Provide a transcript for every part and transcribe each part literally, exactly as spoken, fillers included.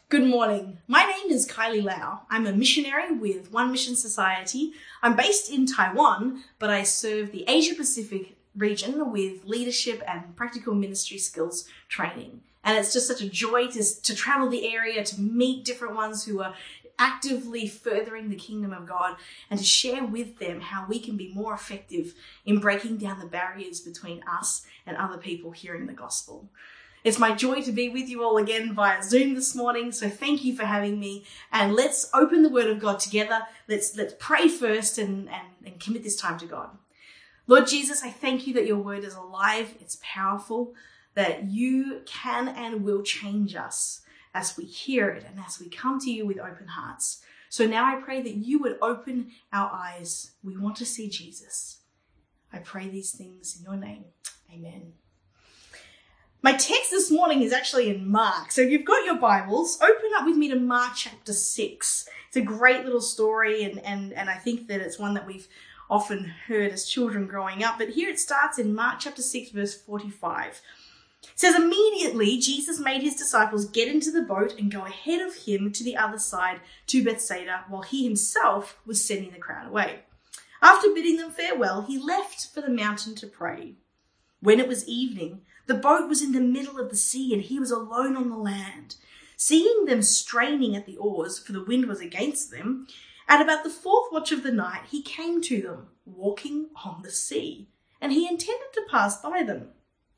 Good morning. My name is Kylie Lau. I'm a missionary with One Mission Society. I'm based in Taiwan, but I serve the Asia Pacific region with leadership and practical ministry skills training. And it's just such a joy to, to travel the area, to meet different ones who are actively furthering the kingdom of God and to share with them how we can be more effective in breaking down the barriers between us and other people hearing the gospel. It's my joy to be with you all again via Zoom this morning, so thank you for having me. And let's open the Word of God together. Let's let's pray first and, and, and commit this time to God. Lord Jesus, I thank you that your Word is alive, it's powerful, that you can and will change us as we hear it and as we come to you with open hearts. So now I pray that you would open our eyes. We want to see Jesus. I pray these things in your name. Amen. My text this morning is actually in Mark. So if you've got your Bibles, open up with me to Mark chapter six. It's a great little story, and, and, and I think that it's one that we've often heard as children growing up. But here it starts in Mark chapter six, verse forty-five. It says, immediately Jesus made his disciples get into the boat and go ahead of him to the other side to Bethsaida, while he himself was sending the crowd away. After bidding them farewell, he left for the mountain to pray. When it was evening, the boat was in the middle of the sea and he was alone on the land. Seeing them straining at the oars, for the wind was against them, at about the fourth watch of the night, he came to them, walking on the sea, and he intended to pass by them.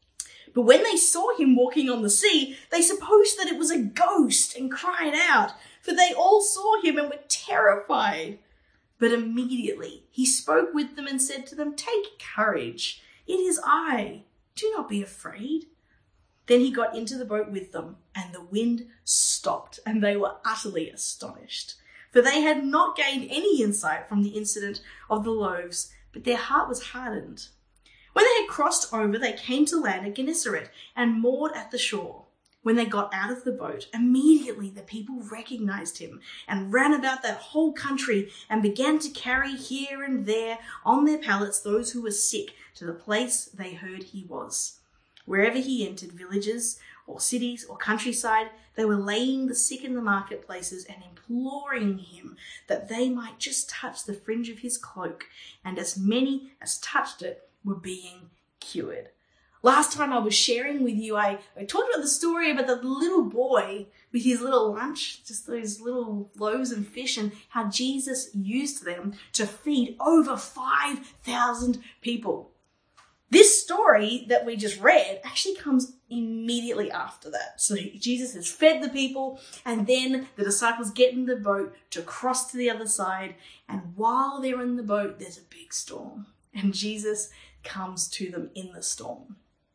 But when they saw him walking on the sea, they supposed that it was a ghost and cried out, for they all saw him and were terrified. But immediately he spoke with them and said to them, "Take courage, it is I. Do not be afraid." Then he got into the boat with them, and the wind stopped, and they were utterly astonished. For they had not gained any insight from the incident of the loaves, but their heart was hardened. When they had crossed over, they came to land at Gennesaret and moored at the shore. When they got out of the boat, immediately the people recognized him and ran about that whole country and began to carry here and there on their pallets those who were sick to the place they heard he was. Wherever he entered, villages or cities or countryside, they were laying the sick in the marketplaces and imploring him that they might just touch the fringe of his cloak, and as many as touched it were being cured. Last time I was sharing with you, I, I talked about the story about the little boy with his little lunch, just those little loaves and fish, and how Jesus used them to feed over five thousand people. This story that we just read actually comes immediately after that. So Jesus has fed the people, and then the disciples get in the boat to cross to the other side. And while they're in the boat, there's a big storm, and Jesus comes to them in the storm.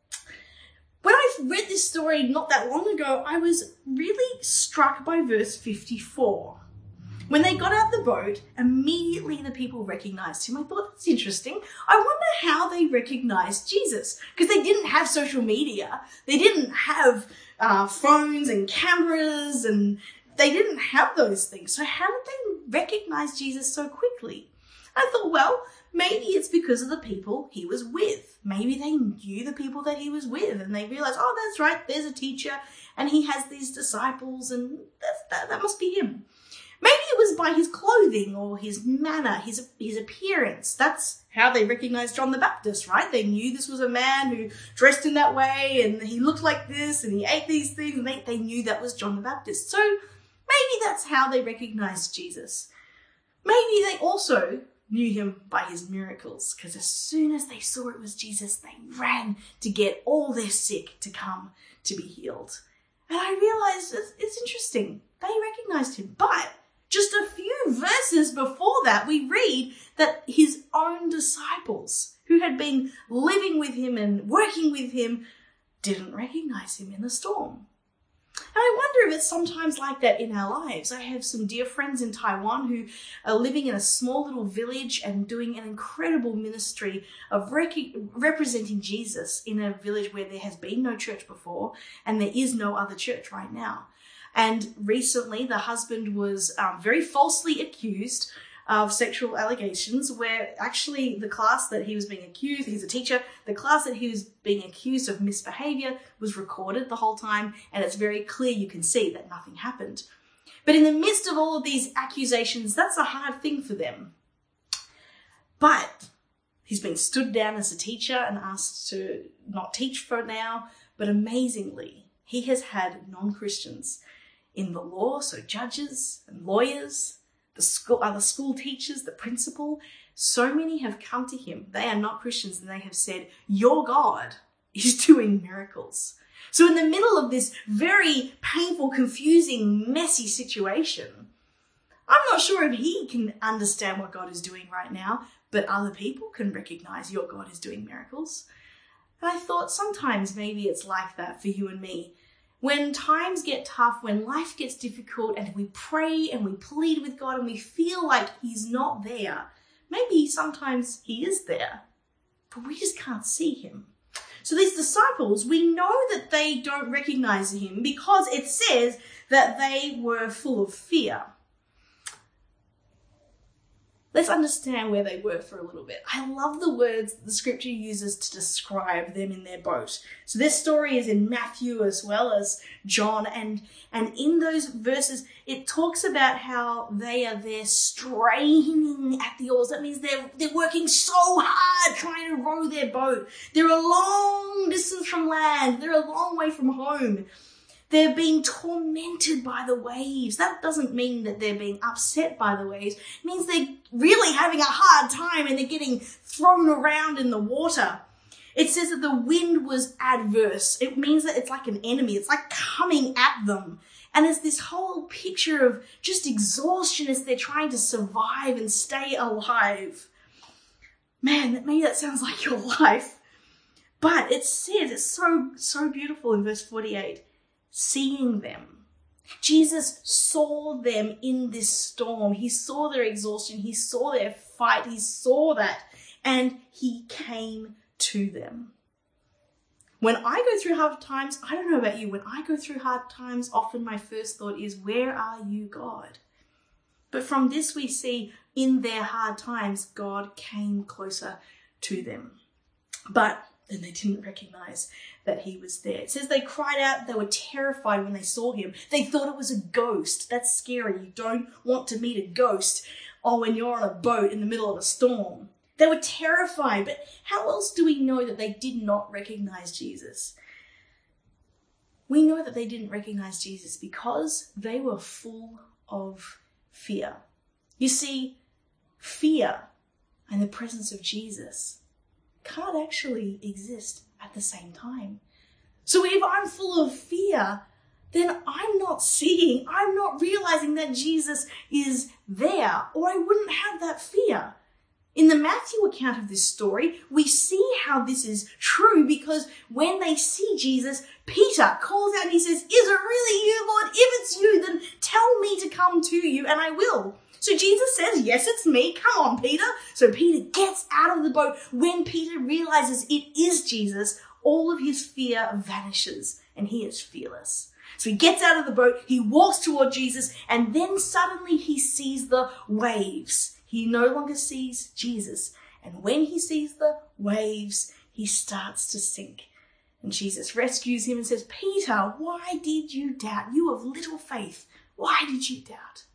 When I read this story not that long ago, I was really struck by verse fifty-four. When they got out the boat, immediately the people recognized him. I thought, that's interesting. I wonder how they recognized Jesus, because they didn't have social media. They didn't have uh, phones and cameras, and they didn't have those things. So how did they recognize Jesus so quickly? I thought, well, maybe it's because of the people he was with. Maybe they knew the people that he was with, and they realized, oh, that's right, there's a teacher, and he has these disciples, and that's, that, that must be him. Maybe it was by his clothing or his manner, his his appearance. That's how they recognized John the Baptist, right? They knew this was a man who dressed in that way, and he looked like this, and he ate these things, and they, they knew that was John the Baptist. So maybe that's how they recognized Jesus. Maybe they also knew him by his miracles, because as soon as they saw it was Jesus, they ran to get all their sick to come to be healed. And I realized it's, it's interesting. They recognized him, but just a few verses before that, we read that his own disciples, who had been living with him and working with him, didn't recognize him in the storm. And I wonder if it's sometimes like that in our lives. I have some dear friends in Taiwan who are living in a small little village and doing an incredible ministry of rec- representing Jesus in a village where there has been no church before, and there is no other church right now. And recently the husband was um, very falsely accused of sexual allegations where actually the class that he was being accused, he's a teacher, the class that he was being accused of misbehavior was recorded the whole time, and it's very clear, you can see that nothing happened. But in the midst of all of these accusations, that's a hard thing for them. But he's been stood down as a teacher and asked to not teach for now, but amazingly, he has had non-Christians in the law, so judges and lawyers, the school, other school teachers, the principal. So many have come to him. They are not Christians, and they have said, your God is doing miracles. So in the middle of this very painful, confusing, messy situation, I'm not sure if he can understand what God is doing right now, but other people can recognize your God is doing miracles. And I thought sometimes maybe it's like that for you and me. When times get tough, when life gets difficult, and we pray and we plead with God and we feel like he's not there, maybe sometimes he is there, but we just can't see him. So these disciples, we know that they don't recognize him because it says that they were full of fear. Let's understand where they were for a little bit. I love the words that the scripture uses to describe them in their boat. So this story is in Matthew as well as John. And, and in those verses, it talks about how they are there straining at the oars. That means they're, they're working so hard trying to row their boat. They're a long distance from land. They're a long way from home. They're being tormented by the waves. That doesn't mean that they're being upset by the waves. It means they're really having a hard time and they're getting thrown around in the water. It says that the wind was adverse. It means that it's like an enemy. It's like coming at them. And it's this whole picture of just exhaustion as they're trying to survive and stay alive. Man, maybe that sounds like your life. But it says, it's so, so beautiful in verse forty-eight. Seeing them. Jesus saw them in this storm. He saw their exhaustion. He saw their fight. He saw that. And he came to them. When I go through hard times, I don't know about you, when I go through hard times, often my first thought is, where are you, God? But from this we see in their hard times, God came closer to them. But then they didn't recognize that he was there. It says they cried out. They were terrified when they saw him. They thought it was a ghost. That's scary. You don't want to meet a ghost or when you're on a boat in the middle of a storm. They were terrified. But how else do we know that they did not recognize Jesus? We know that they didn't recognize Jesus because they were full of fear. You see, fear and the presence of Jesus can't actually exist at the same time. So if I'm full of fear, then I'm not seeing, I'm not realizing that Jesus is there, or I wouldn't have that fear. In the Matthew account of this story, we see how this is true because when they see Jesus, Peter calls out and he says, "Is it really you, Lord? If it's you, then tell me to come to you and I will." So Jesus says, "Yes, it's me. Come on, Peter." So Peter gets out of the boat. When Peter realizes it is Jesus, all of his fear vanishes and he is fearless. So he gets out of the boat, he walks toward Jesus, and then suddenly he sees the waves. He no longer sees Jesus. And when he sees the waves, he starts to sink. And Jesus rescues him and says, "Peter, why did you doubt? You of little faith. Why did you doubt?"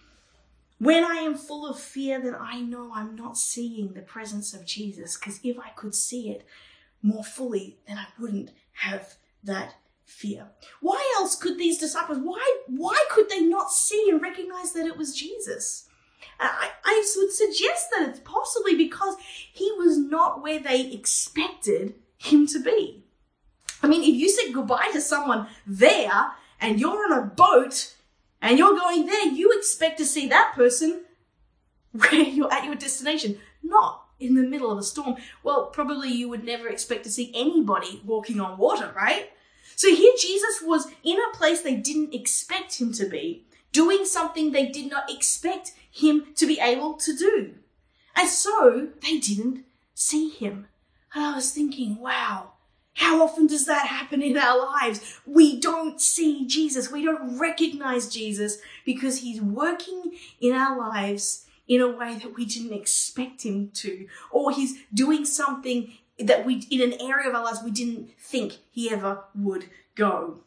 When I am full of fear, then I know I'm not seeing the presence of Jesus, because if I could see it more fully, then I wouldn't have that fear. Why else could these disciples, why, why could they not see and recognize that it was Jesus? I, I would suggest that it's possibly because he was not where they expected him to be. I mean, if you said goodbye to someone there and you're on a boat and you're going there, you expect to see that person where you're at your destination, not in the middle of a storm. Well, probably you would never expect to see anybody walking on water, right? So here Jesus was in a place they didn't expect him to be, doing something they did not expect him to be able to do. And so they didn't see him. And I was thinking, wow, how often does that happen in our lives? We don't see Jesus. We don't recognize Jesus because he's working in our lives in a way that we didn't expect him to, or he's doing something that we, in an area of our lives we didn't think he ever would go.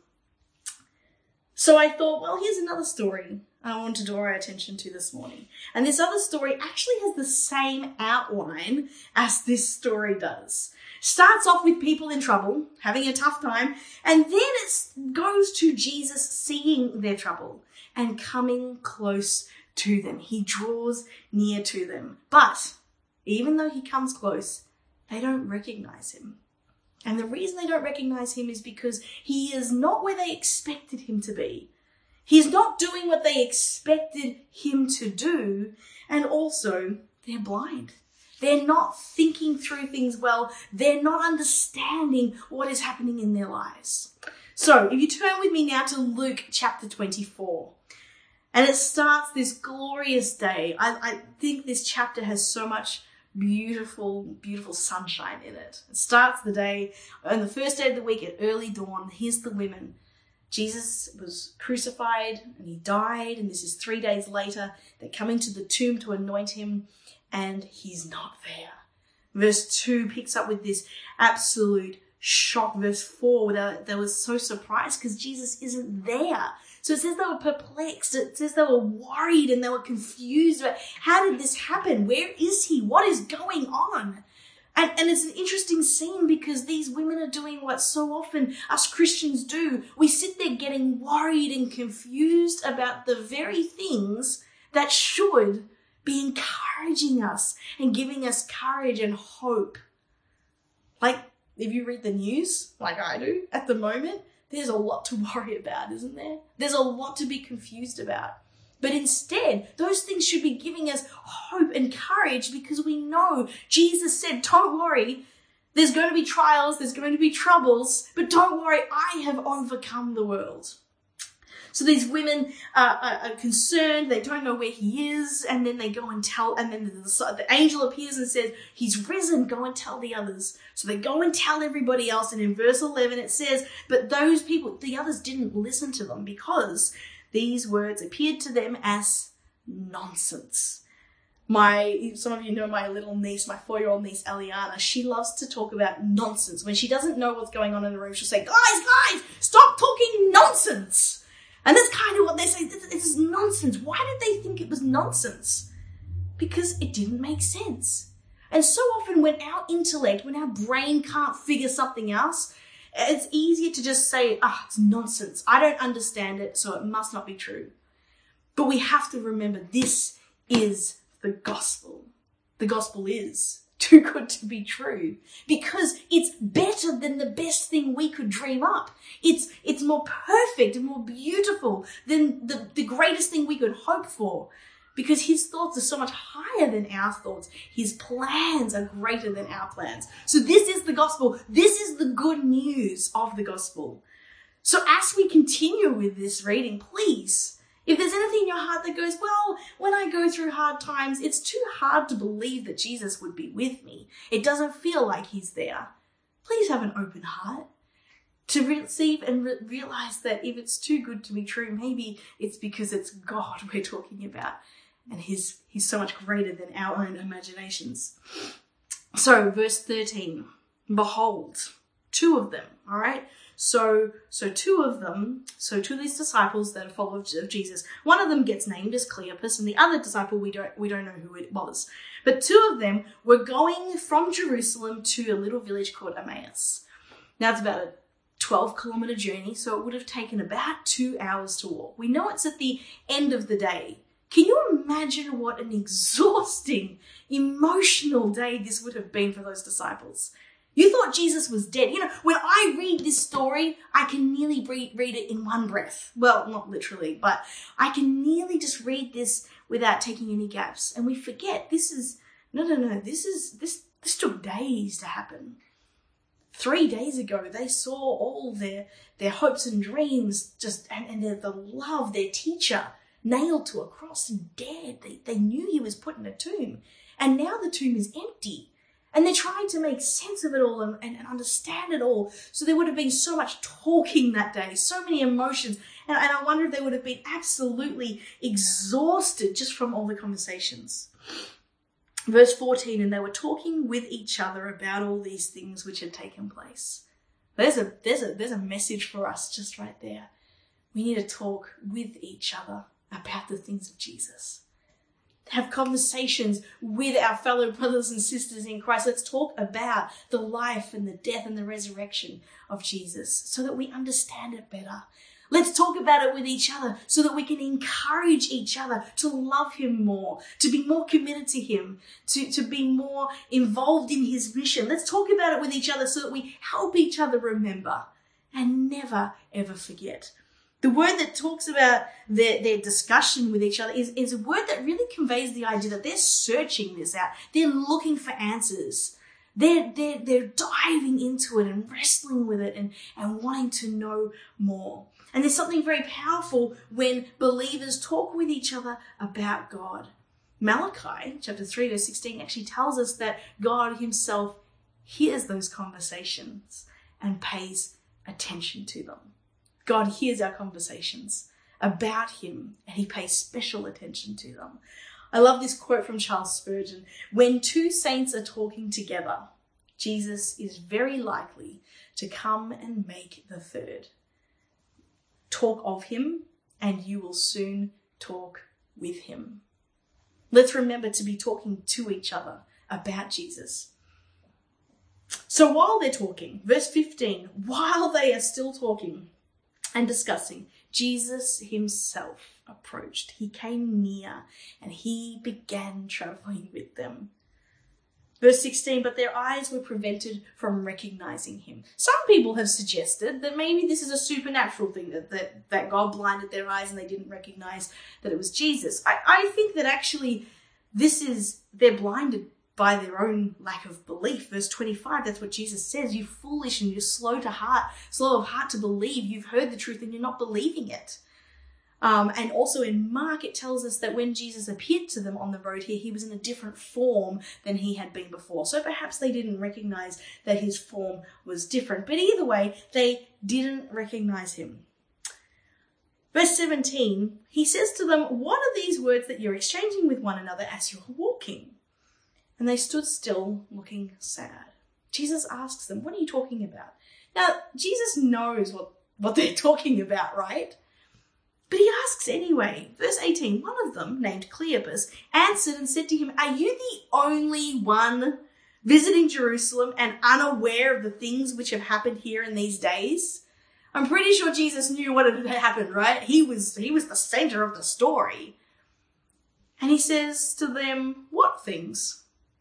So I thought, well, here's another story I want to draw our attention to this morning. And this other story actually has the same outline as this story does. Starts off with people in trouble, having a tough time, and then it goes to Jesus seeing their trouble and coming close to them. He draws near to them. But even though he comes close, they don't recognize him. And the reason they don't recognize him is because he is not where they expected him to be. He's not doing what they expected him to do. And also, they're blind. They're not thinking through things well. They're not understanding what is happening in their lives. So, if you turn with me now to Luke chapter twenty-four. And it starts this glorious day. I, I think this chapter has so much beautiful, beautiful sunshine in it. It starts the day, on the first day of the week at early dawn. Here's the women. Jesus was crucified and he died, and this is three days later. They're coming to the tomb to anoint him, and he's not there. Verse two picks up with this absolute shock. Verse four, they, they were so surprised because Jesus isn't there. So it says they were perplexed. It says they were worried and they were confused about how did this happen? Where is he? What is going on? And, and it's an interesting scene because these women are doing what so often us Christians do. We sit there getting worried and confused about the very things that should be encouraging us and giving us courage and hope. Like, if you read the news, like I do at the moment, there's a lot to worry about, isn't there? There's a lot to be confused about. But instead, those things should be giving us hope and courage because we know Jesus said, don't worry, there's going to be trials, there's going to be troubles, but don't worry, I have overcome the world. So these women uh, are, are concerned, they don't know where he is, and then they go and tell, and then the, the angel appears and says, he's risen, go and tell the others. So they go and tell everybody else, and in verse eleven it says, but those people, the others didn't listen to them because these words appeared to them as nonsense. My, some of you know my little niece, my four-year-old niece, Eliana, she loves to talk about nonsense. When she doesn't know what's going on in the room, she'll say, guys, guys, stop talking nonsense. And that's kind of what they say, this is nonsense. Why did they think it was nonsense? Because it didn't make sense. And so often when our intellect, when our brain can't figure something else, it's easier to just say, ah, oh, it's nonsense. I don't understand it, so it must not be true. But we have to remember this is the gospel. The gospel is too good to be true because it's better than the best thing we could dream up. It's it's more perfect and more beautiful than the, the greatest thing we could hope for because his thoughts are so much higher than our thoughts. His plans are greater than our plans. So this is the gospel. This is the good news of the gospel. So as we continue with this reading, please, if there's anything in your heart that goes, well, when I go through hard times, it's too hard to believe that Jesus would be with me. It doesn't feel like he's there. Please have an open heart to receive and re- realize that if it's too good to be true, maybe it's because it's God we're talking about. And he's, he's so much greater than our own imaginations. So verse thirteen, behold, two of them, all right? So, so two of them, so two of these disciples that are followers of Jesus, one of them gets named as Cleopas, and the other disciple, we don't, we don't know who it was. But two of them were going from Jerusalem to a little village called Emmaus. Now it's about a twelve kilometer journey, so it would have taken about two hours to walk. We know it's at the end of the day. Can you imagine what an exhausting, emotional day this would have been for those disciples? You thought Jesus was dead. You know, when I read this story, I can nearly read, read it in one breath. Well, not literally, but I can nearly just read this without taking any gaps. And we forget this is, no, no, no, this is, this, this took days to happen. Three days ago, they saw all their, their hopes and dreams just, and, and their, the love, their teacher nailed to a cross and dead. They, they knew he was put in a tomb. And now the tomb is empty. And they're trying to make sense of it all and, and, and understand it all. So there would have been so much talking that day, so many emotions. And, and I wonder if they would have been absolutely exhausted just from all the conversations. Verse fourteen, and they were talking with each other about all these things which had taken place. There's a, there's a, there's a message for us just right there. We need to talk with each other about the things of Jesus. Have conversations with our fellow brothers and sisters in Christ. Let's talk about the life and the death and the resurrection of Jesus so that we understand it better. Let's talk about it with each other so that we can encourage each other to love him more, to be more committed to him, to, to be more involved in his mission. Let's talk about it with each other so that we help each other remember and never, ever forget. The word that talks about their, their discussion with each other is, is a word that really conveys the idea that they're searching this out. They're looking for answers. They're, they're, they're diving into it and wrestling with it and, and wanting to know more. And there's something very powerful when believers talk with each other about God. Malachi chapter three verse sixteen actually tells us that God himself hears those conversations and pays attention to them. God hears our conversations about him and he pays special attention to them. I love this quote from Charles Spurgeon. When two saints are talking together, Jesus is very likely to come and make the third. Talk of him and you will soon talk with him. Let's remember to be talking to each other about Jesus. So while they're talking, verse fifteen, while they are still talking and discussing, Jesus himself approached. He came near and he began traveling with them. Verse sixteen, but their eyes were prevented from recognizing him. Some people have suggested that maybe this is a supernatural thing, that, that, that God blinded their eyes and they didn't recognize that it was Jesus. I, I think that actually this is, they're blinded by their own lack of belief. Verse twenty-five, that's what Jesus says. You foolish and you're slow to heart, slow of heart to believe. You've heard the truth and you're not believing it. Um, and also in Mark, it tells us that when Jesus appeared to them on the road here, he was in a different form than he had been before. So perhaps they didn't recognize that his form was different. But either way, they didn't recognize him. Verse seventeen, he says to them, what are these words that you're exchanging with one another as you're walking? And they stood still, looking sad. Jesus asks them, what are you talking about? Now, Jesus knows what, what they're talking about, right? But he asks anyway. Verse eighteen, one of them, named Cleopas, answered and said to him, are you the only one visiting Jerusalem and unaware of the things which have happened here in these days? I'm pretty sure Jesus knew what had happened, right? He was, he was the center of the story. And he says to them, what things?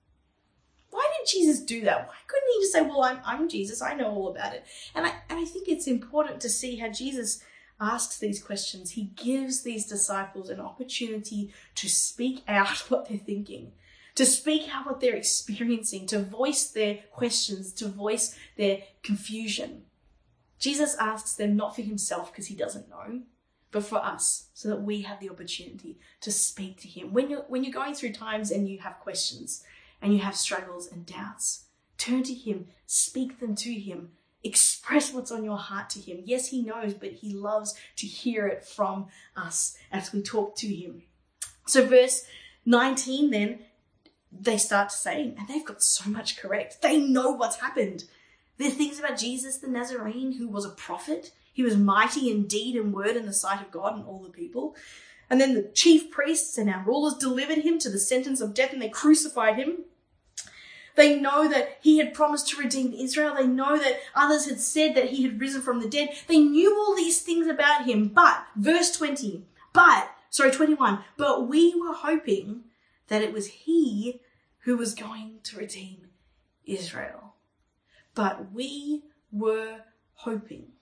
Why did Jesus do that? Why couldn't he just say, well, I'm, I'm Jesus, I know all about it? And I, and I think it's important to see how Jesus asks these questions. He gives these disciples an opportunity to speak out what they're thinking, to speak out what they're experiencing, to voice their questions, to voice their confusion. Jesus asks them not for himself because he doesn't know, but for us, so that we have the opportunity to speak to him. When you're, when you're going through times and you have questions, and you have struggles and doubts, turn to him, speak them to him, express what's on your heart to him. Yes, he knows, but he loves to hear it from us as we talk to him. So verse nineteen then, they start to say, and they've got so much correct. They know what's happened. There are things about Jesus the Nazarene who was a prophet. He was mighty in deed and word in the sight of God and all the people. And then the chief priests and our rulers delivered him to the sentence of death and they crucified him. They know that he had promised to redeem Israel. They know that others had said that he had risen from the dead. They knew all these things about him. But, verse twenty, but, sorry, twenty-one, but we were hoping that it was he who was going to redeem Israel. But we were hoping.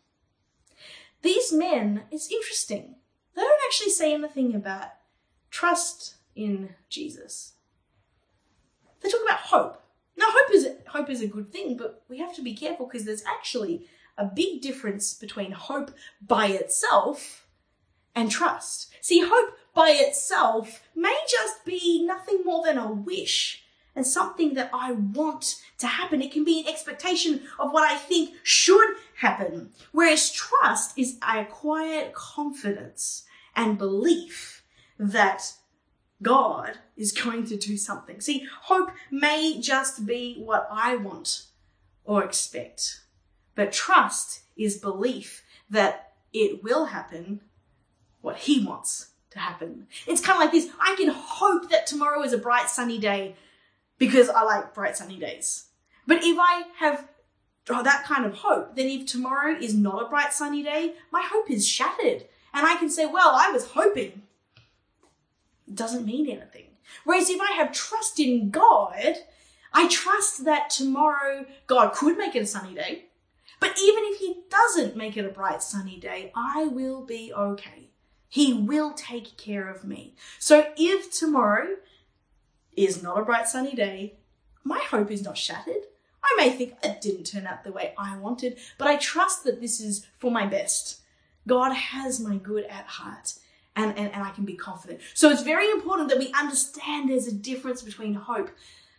These men, it's interesting. They don't actually say anything about trust in Jesus. They talk about hope. Now, hope is, hope is a good thing, but we have to be careful because there's actually a big difference between hope by itself and trust. See, hope by itself may just be nothing more than a wish and something that I want to happen. It can be an expectation of what I think should happen. Whereas trust is a quiet confidence and belief that God is going to do something. See, hope may just be what I want or expect, but trust is belief that it will happen what he wants to happen. It's kind of like this. I can hope that tomorrow is a bright sunny day because I like bright sunny days. But if I have oh, that kind of hope, then if tomorrow is not a bright sunny day, my hope is shattered. And I can say, well, I was hoping. It doesn't mean anything. Whereas if I have trust in God, I trust that tomorrow God could make it a sunny day. But even if he doesn't make it a bright sunny day, I will be okay. He will take care of me. So if tomorrow is not a bright sunny day, my hope is not shattered. I may think it didn't turn out the way I wanted, but I trust that this is for my best. God has my good at heart, and, and, and I can be confident. So it's very important that we understand there's a difference between hope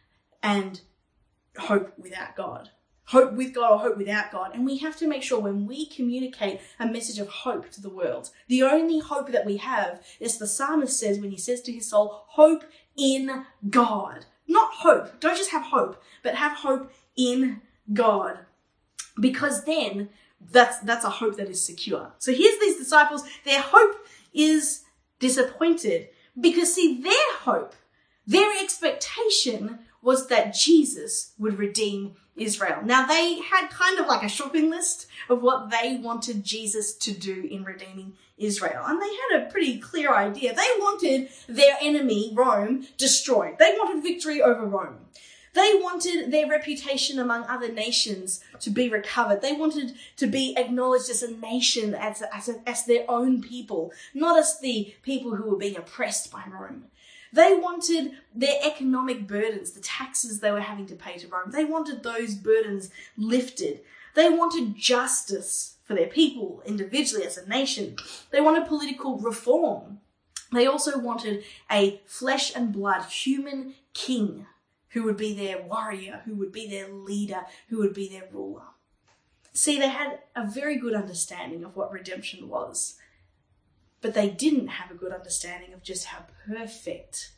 and hope without God. Hope with God or hope without God. And we have to make sure when we communicate a message of hope to the world, the only hope that we have is the psalmist says when he says to his soul, hope in God. Not hope. Don't just have hope, but have hope in God. Because then that's, that's a hope that is secure. So here's these disciples. Their hope is disappointed because see, their hope, their expectation was that Jesus would redeem Israel. Now, they had kind of like a shopping list of what they wanted Jesus to do in redeeming Israel. And they had a pretty clear idea. They wanted their enemy, Rome, destroyed. They wanted victory over Rome. They wanted their reputation among other nations to be recovered. They wanted to be acknowledged as a nation, as, as, as their own people, not as the people who were being oppressed by Rome. They wanted their economic burdens, the taxes they were having to pay to Rome. They wanted those burdens lifted. They wanted justice for their people individually as a nation. They wanted political reform. They also wanted a flesh and blood human king who would be their warrior, who would be their leader, who would be their ruler. See, they had a very good understanding of what redemption was. But they didn't have a good understanding of just how perfect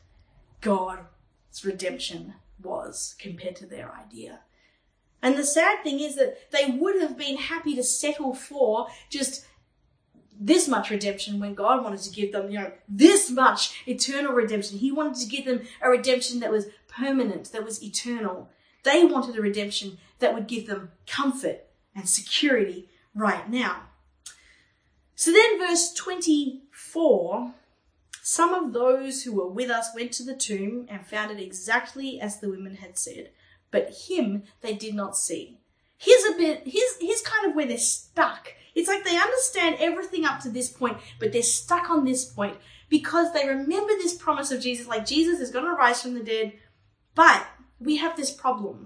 God's redemption was compared to their idea. And the sad thing is that they would have been happy to settle for just this much redemption when God wanted to give them, you know, this much eternal redemption. He wanted to give them a redemption that was permanent, that was eternal. They wanted a redemption that would give them comfort and security right now. So then verse twenty-four, some of those who were with us went to the tomb and found it exactly as the women had said, but him they did not see. Here's a bit, here's, here's kind of where they're stuck. It's like they understand everything up to this point, but they're stuck on this point because they remember this promise of Jesus, like Jesus is going to rise from the dead, but we have this problem.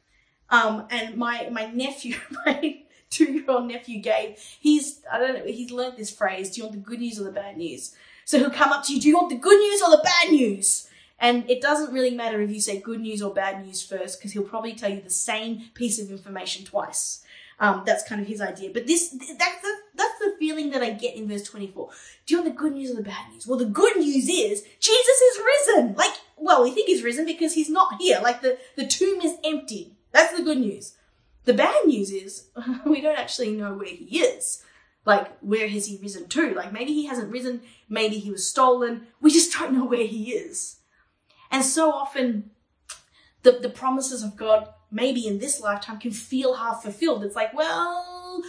Um, and my, my nephew, my two-year-old nephew Gabe, he's, I don't know, he's learned this phrase, do you want the good news or the bad news? So he'll come up to you, do you want the good news or the bad news? And it doesn't really matter if you say good news or bad news first, because he'll probably tell you the same piece of information twice. Um, that's kind of his idea. But this, that's the, that's the feeling that I get in verse twenty-four. Do you want the good news or the bad news? Well, the good news is Jesus is risen. Like, well, we think he's risen because he's not here. Like the, the tomb is empty. That's the good news. The bad news is we don't actually know where he is. Like, where has he risen to? Like, maybe he hasn't risen. Maybe he was stolen. We just don't know where he is. And so often the, the promises of God, maybe in this lifetime, can feel half fulfilled. It's like, well,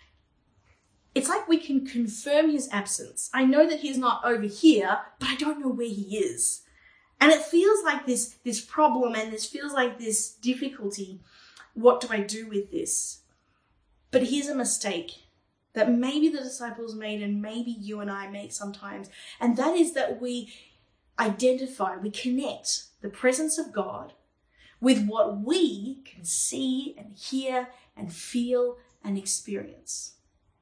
it's like we can confirm his absence. I know that he's not over here, but I don't know where he is. And it feels like this, this problem and this feels like this difficulty. What do I do with this? But here's a mistake that maybe the disciples made and maybe you and I make sometimes. And that is that we identify, we connect the presence of God with what we can see and hear and feel and experience.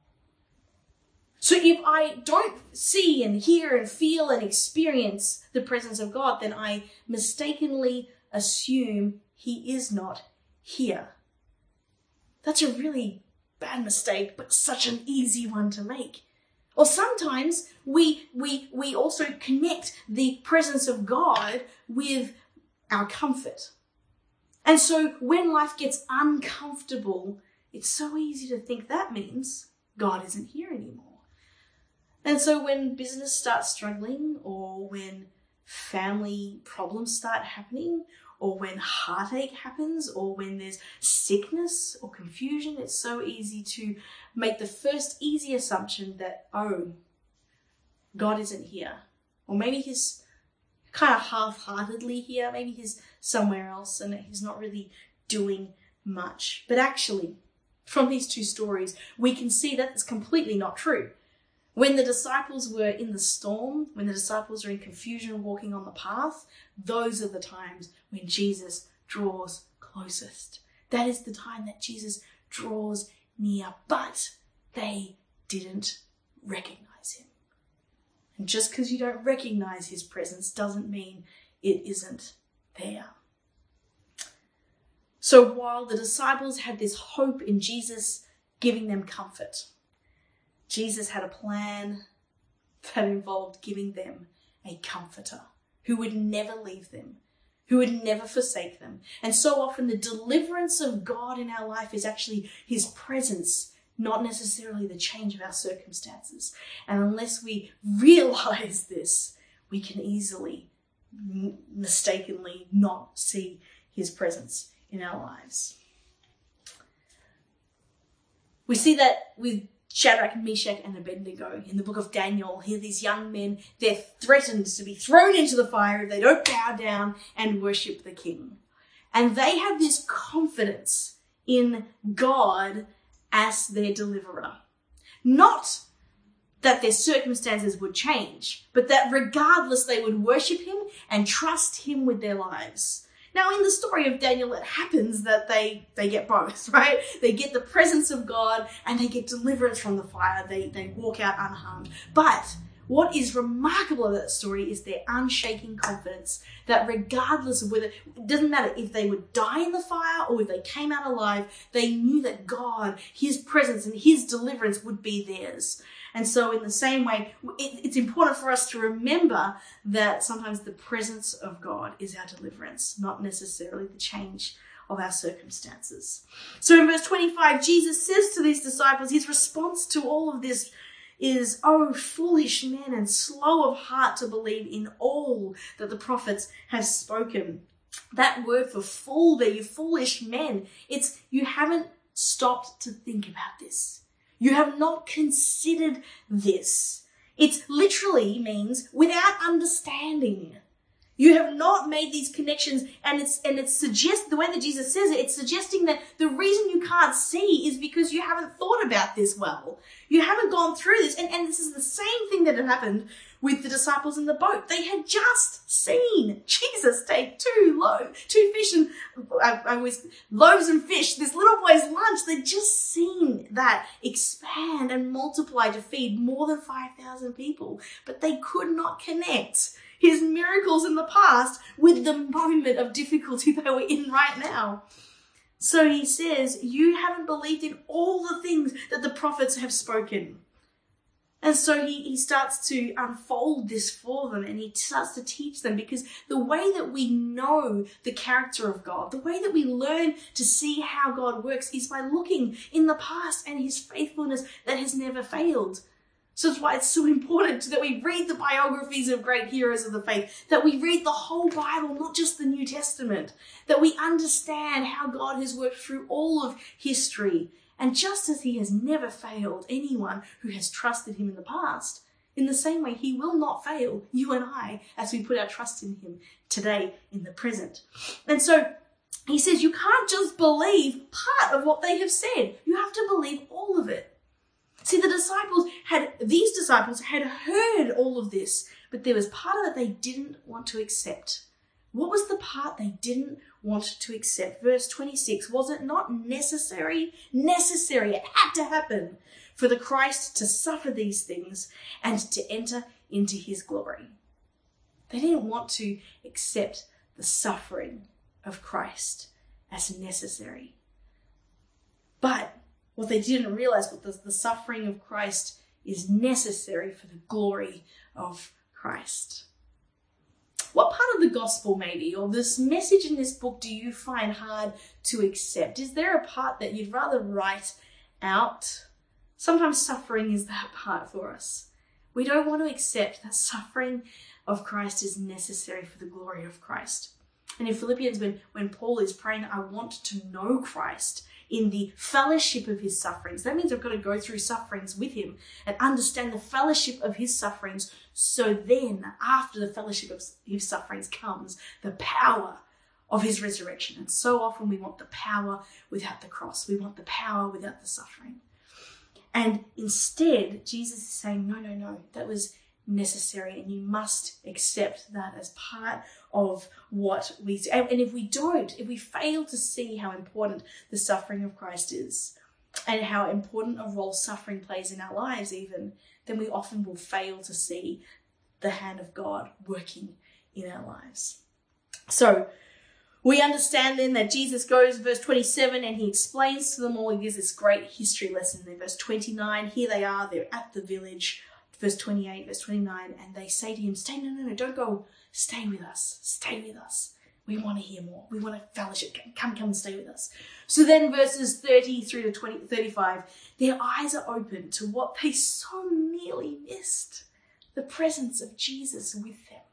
So if I don't see and hear and feel and experience the presence of God, then I mistakenly assume he is not here. That's a really bad mistake, but such an easy one to make. Or sometimes we, we, we also connect the presence of God with our comfort. And so when life gets uncomfortable, it's so easy to think that means God isn't here anymore. And so when business starts struggling, or when family problems start happening, or when heartache happens, or when there's sickness or confusion, it's so easy to make the first easy assumption that, oh, God isn't here. Or maybe he's kind of half-heartedly here. Maybe he's somewhere else and he's not really doing much. But actually, from these two stories, we can see that it's completely not true. When the disciples were in the storm, when the disciples are in confusion walking on the path, those are the times when Jesus draws closest. That is the time that Jesus draws near, but they didn't recognize him. And just because you don't recognize his presence doesn't mean it isn't there. So while the disciples had this hope in Jesus giving them comfort, Jesus had a plan that involved giving them a comforter who would never leave them, who would never forsake them. And so often the deliverance of God in our life is actually his presence, not necessarily the change of our circumstances. And unless we realize this, we can easily, m- mistakenly not see his presence in our lives. We see that with Shadrach, Meshach, and Abednego in the book of Daniel. Here, these young men, they're threatened to be thrown into the fire if they don't bow down and worship the king. And they have this confidence in God as their deliverer. Not that their circumstances would change, but that regardless they would worship him and trust him with their lives. Now, in the story of Daniel, it happens that they, they get both, right? They get the presence of God and they get deliverance from the fire. They, they walk out unharmed. But what is remarkable about that story is their unshaking confidence that regardless of whether, it doesn't matter if they would die in the fire or if they came out alive, they knew that God, his presence and his deliverance would be theirs. And so in the same way, it, it's important for us to remember that sometimes the presence of God is our deliverance, not necessarily the change of our circumstances. So in verse twenty-five, Jesus says to these disciples, his response to all of this is, "Oh, foolish men and slow of heart to believe in all that the prophets have spoken." That word for fool there, you foolish men, it's you haven't stopped to think about this. You have not considered this. It literally means without understanding. You have not made these connections, and it's and it's suggest the way that Jesus says it, it's suggesting that the reason you can't see is because you haven't thought about this well. You haven't gone through this. And, and this is the same thing that had happened with the disciples in the boat. They had just seen Jesus take two loaves, two fish and I, I was loaves and fish, this little boy's lunch. They'd just seen that expand and multiply to feed more than five thousand people, but they could not connect his miracles in the past with the moment of difficulty they were in right now. So he says, you haven't believed in all the things that the prophets have spoken. And so he, he starts to unfold this for them, and he starts to teach them, because the way that we know the character of God, the way that we learn to see how God works is by looking in the past and his faithfulness that has never failed. So that's why it's so important that we read the biographies of great heroes of the faith, that we read the whole Bible, not just the New Testament, that we understand how God has worked through all of history. And just as he has never failed anyone who has trusted him in the past, in the same way, he will not fail you and I as we put our trust in him today in the present. And so he says you can't just believe part of what they have said. You have to believe all of it. See, the disciples had, these disciples had heard all of this, but there was part of it they didn't want to accept. What was the part they didn't want to accept? Verse twenty-six, was it not necessary? Necessary, it had to happen for the Christ to suffer these things and to enter into his glory. They didn't want to accept the suffering of Christ as necessary. But what they didn't realize was that the suffering of Christ is necessary for the glory of Christ. What part of the gospel maybe, or this message in this book, do you find hard to accept? Is there a part that you'd rather write out? Sometimes suffering is that part for us. We don't want to accept that suffering of Christ is necessary for the glory of Christ. And in Philippians, when, when Paul is praying, I want to know Christ in the fellowship of his sufferings. That means I've got to go through sufferings with him and understand the fellowship of his sufferings. So then after the fellowship of his sufferings comes the power of his resurrection. And so often we want the power without the cross. We want the power without the suffering. And instead, Jesus is saying, no, no, no, that was necessary, and you must accept that as part of what we do. And if we don't, if we fail to see how important the suffering of Christ is and how important a role suffering plays in our lives even, then we often will fail to see the hand of God working in our lives. So we understand then that Jesus goes, verse twenty-seven, and he explains to them all. He gives this great history lesson in verse twenty-nine. Here they are, they're at the village. Verse twenty-eight, verse twenty-nine, and they say to him, stay, no, no, no, don't go. Stay with us. Stay with us. We want to hear more. We want to fellowship. Come, come and stay with us. So then verses thirty through to twenty, thirty-five, their eyes are open to what they so nearly missed, the presence of Jesus with them.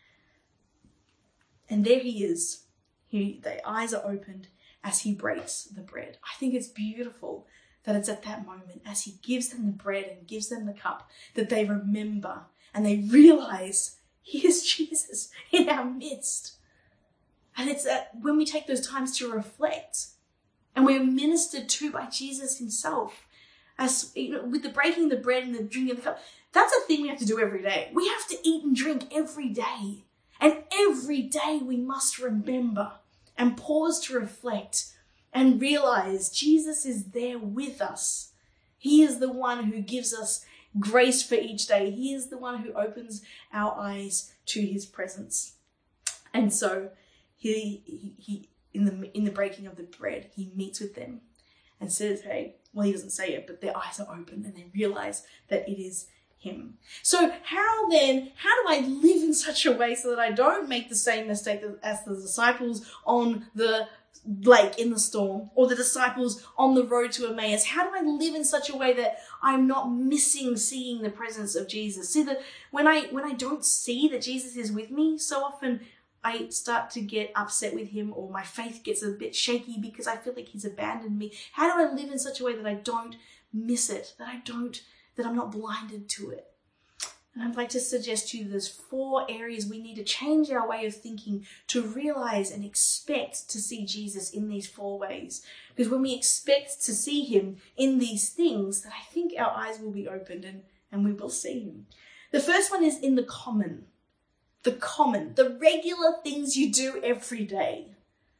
And there he is. He, their eyes are opened as he breaks the bread. I think it's beautiful that it's at that moment, as he gives them the bread and gives them the cup, that they remember and they realize he is Jesus in our midst. And it's that when we take those times to reflect and we're ministered to by Jesus himself, as you know, with the breaking the bread and the drinking of the cup, that's a thing we have to do every day. We have to eat and drink every day. And every day we must remember and pause to reflect and realize Jesus is there with us. He is the one who gives us grace for each day. He is the one who opens our eyes to his presence. And so he, he, he in the in the breaking of the bread, he meets with them and says, hey, well, he doesn't say it, but their eyes are open and they realize that it is him. So how then, how do I live in such a way so that I don't make the same mistake as the disciples on the lake in the storm, or the disciples on the road to Emmaus? How do I live in such a way that I'm not missing seeing the presence of Jesus? See, that when I when I don't see that Jesus is with me, so often I start to get upset with him, or my faith gets a bit shaky because I feel like he's abandoned me. How do I live in such a way that I don't miss it, that I don't, that I'm not blinded to it? And I'd like to suggest to you there's four areas we need to change our way of thinking to realize and expect to see Jesus in these four ways. Because when we expect to see him in these things, then I think our eyes will be opened and, and we will see him. The first one is in the common. The common, the regular things you do every day.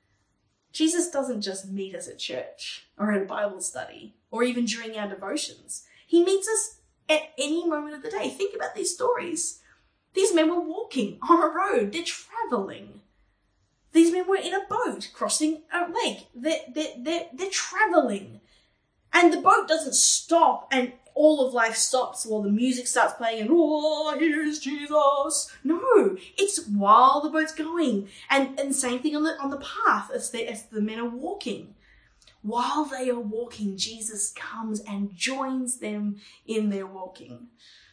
Jesus doesn't just meet us at church or at a Bible study or even during our devotions. He meets us at any moment of the day. Think about these stories. These men were walking on a road. They're traveling. These men were in a boat crossing a lake. They're, they're, they're, they're traveling. And the boat doesn't stop and all of life stops while the music starts playing and, oh, here's Jesus. No, it's while the boat's going. And, and same thing on the, on the path as the, as the men are walking. While they are walking, Jesus comes and joins them in their walking.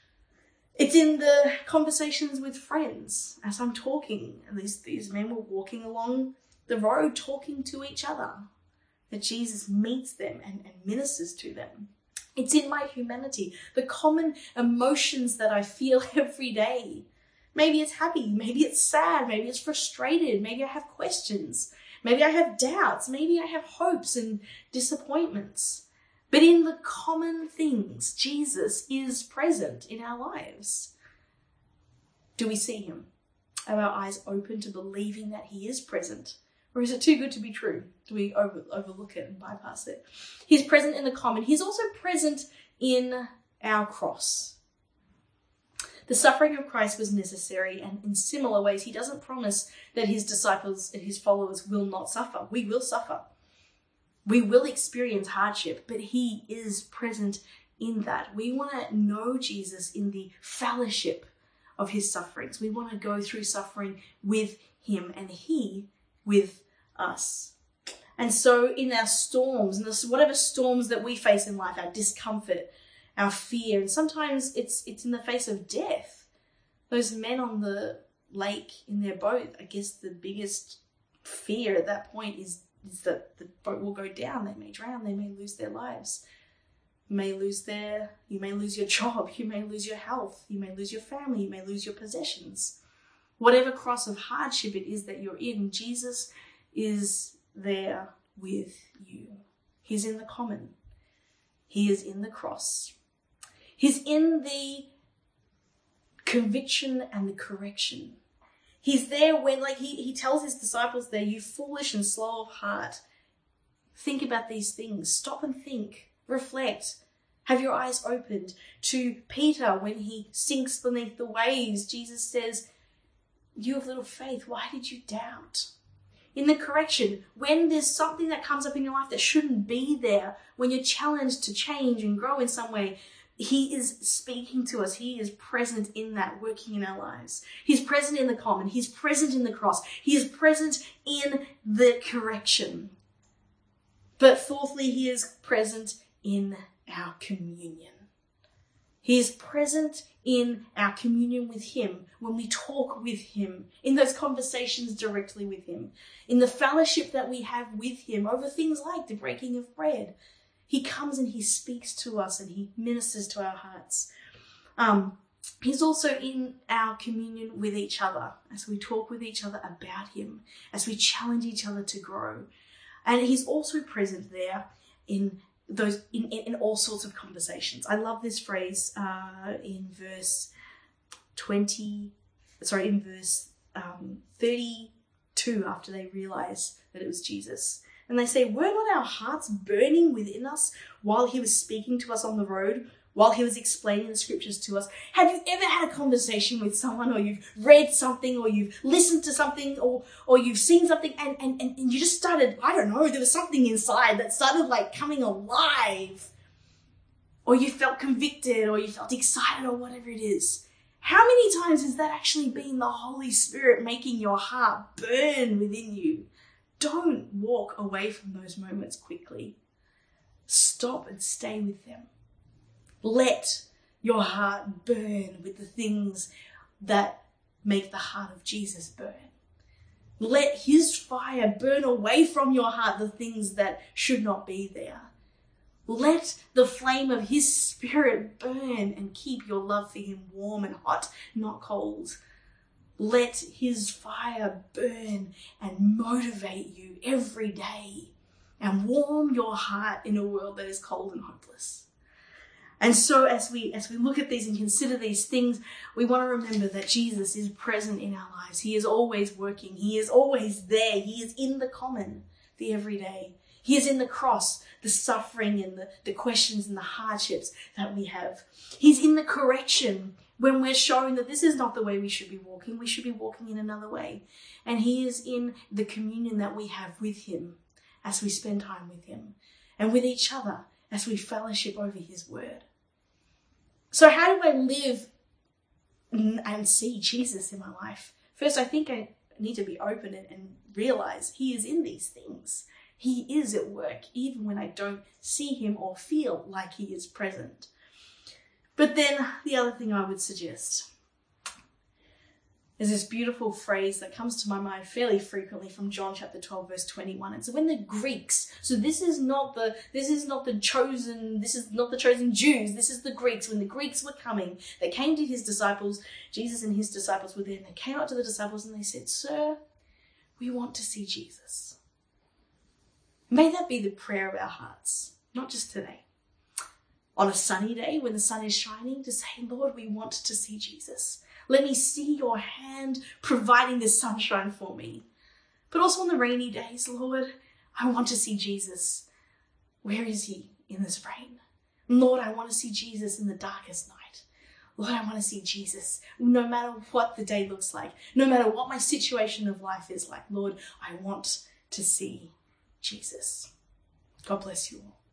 It's in the conversations with friends. As I'm talking, these, these men were walking along the road talking to each other, that Jesus meets them and, and ministers to them. It's in my humanity, the common emotions that I feel every day. Maybe it's happy, maybe it's sad, maybe it's frustrated, maybe I have questions. Maybe I have doubts. Maybe I have hopes and disappointments. But in the common things, Jesus is present in our lives. Do we see him? Are our eyes open to believing that he is present? Or is it too good to be true? Do we over, overlook it and bypass it? He's present in the common. He's also present in our cross. The suffering of Christ was necessary, and in similar ways, he doesn't promise that his disciples and his followers will not suffer. We will suffer. We will experience hardship, but he is present in that. We want to know Jesus in the fellowship of his sufferings. We want to go through suffering with him and he with us. And so in our storms, and whatever storms that we face in life, our discomfort, our fear, and sometimes it's it's in the face of death. Those men on the lake in their boat, I guess the biggest fear at that point is, is that the boat will go down. They may drown, they may lose their lives. You may lose their, you may lose your job, you may lose your health, you may lose your family, you may lose your possessions. Whatever cross of hardship it is that you're in, Jesus is there with you. He's in the common. He is in the cross. He's in the conviction and the correction. He's there when, like he, he tells his disciples there, you foolish and slow of heart. Think about these things. Stop and think. Reflect. Have your eyes opened. To Peter, when he sinks beneath the waves, Jesus says, you have little faith. Why did you doubt? In the correction, when there's something that comes up in your life that shouldn't be there, when you're challenged to change and grow in some way, he is speaking to us. He is present in that, working in our lives. He's present in the common. He's present in the cross. He is present in the correction. But fourthly, he is present in our communion. He is present in our communion with him, when we talk with him, in those conversations directly with him, in the fellowship that we have with him over things like the breaking of bread. He comes and he speaks to us and he ministers to our hearts. Um, he's also in our communion with each other as we talk with each other about him, as we challenge each other to grow. And he's also present there in those in, in, in all sorts of conversations. I love this phrase uh, in verse twenty, sorry, in verse um, thirty-two, after they realize that it was Jesus. And they say, were not our hearts burning within us while he was speaking to us on the road, while he was explaining the scriptures to us? Have you ever had a conversation with someone, or you've read something, or you've listened to something, or or you've seen something, and, and, and you just started, I don't know, there was something inside that started like coming alive, or you felt convicted, or you felt excited, or whatever it is. How many times has that actually been the Holy Spirit making your heart burn within you? Don't walk away from those moments quickly. Stop and stay with them. Let your heart burn with the things that make the heart of Jesus burn. Let his fire burn away from your heart the things that should not be there. Let the flame of his spirit burn and keep your love for him warm and hot, not cold. Let his fire burn and motivate you every day and warm your heart in a world that is cold and hopeless. And so as we as we look at these and consider these things, we want to remember that Jesus is present in our lives. He is always working. He is always there. He is in the common, the everyday. He is in the cross, the suffering and the, the questions and the hardships that we have. He's in the correction when we're showing that this is not the way we should be walking. We should be walking in another way. And he is in the communion that we have with him as we spend time with him and with each other as we fellowship over his word. So how do I live and see Jesus in my life? First, I think I need to be open and realize he is in these things. He is at work, even when I don't see him or feel like he is present. But then the other thing I would suggest is this beautiful phrase that comes to my mind fairly frequently from John chapter twelve, verse twenty-one. And so when the Greeks, so this is not the this is not the chosen, this is not the chosen Jews, this is the Greeks. When the Greeks were coming, they came to his disciples, Jesus and his disciples were there, and they came up to the disciples and they said, "Sir, we want to see Jesus." May that be the prayer of our hearts, not just today. On a sunny day when the sun is shining, to say, "Lord, we want to see Jesus. Let me see your hand providing the sunshine for me." But also on the rainy days, "Lord, I want to see Jesus. Where is he in this rain? Lord, I want to see Jesus in the darkest night. Lord, I want to see Jesus. No matter what the day looks like, no matter what my situation of life is like, Lord, I want to see Jesus. God bless you all.